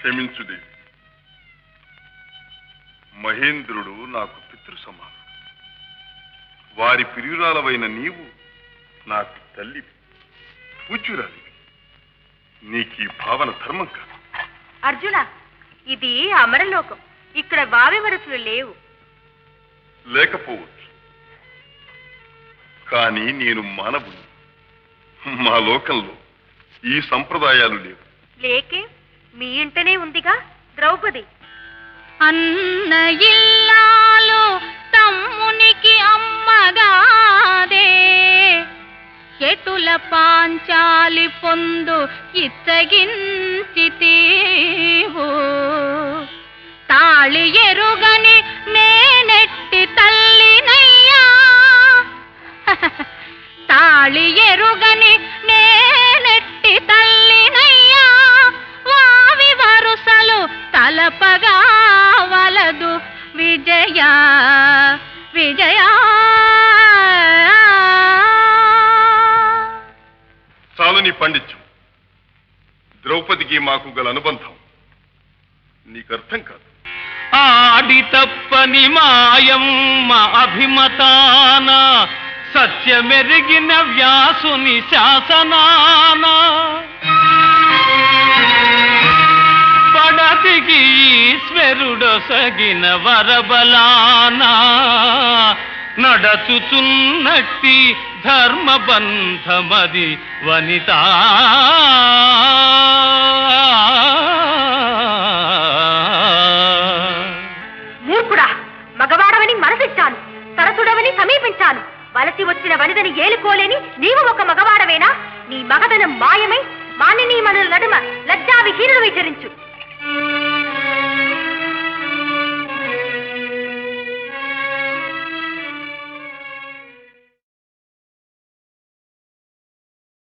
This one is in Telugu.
క్షమించుదేవి. మహేంద్రుడు నాకు పితృ సమానం. వారి ప్రియురాలవైన నీవు నాకు తల్లివి, పూజ్యురాలివి. నీకీ భావన ధర్మం కాదు. అర్జున, ఇది అమరలోకం. ఇక్కడ వావి వరసలు లేవు. లేకపోవచ్చు, కానీ నేను మానవుని. మా లోకంలో ఈ సంప్రదాయాలు లేవు. లేకే మీ ఇంటనే ఉందిగా ద్రౌపది. అన్న ఇల్లాలు తమ్మునికి అమ్మగాదే, ఎటుల పాంచాలి పొందు ఇచ్చగించితీవు. తాళి ఎరుగని నేనెట్టి తల్లినయ్యా, తాళి ఎరుగని నేనెట్టి తల్లినయ్యా. వావి వరుసలు తలపగా వలదు విజయ విజయ. చాలు నీ పండిత్యం. ద్రౌపదికి మాకు గల అనుబంధం నీకు అర్థం కాదు. ఆడి తప్పని మాయమ్మ అభిమతాన, సత్యమెరిగిన వ్యాసుని శాసనాన, పడతికి ఈశ్వరుడొసగిన వరబలానా, నడచుచున్నట్టి ధర్మబంధమది వనిత. మూర్ఖుడా, మగవాడవని మనసిచ్చాను, సరసుడవని సమీపించాను. వలసి వచ్చిన వనిదని ఏలుకోలేని నీవు ఒక మగవాడవేనా? నీ మగదనం మాయమై మానినీ మనుల నడుమ లజ్జా విహీనుడు విచరించు.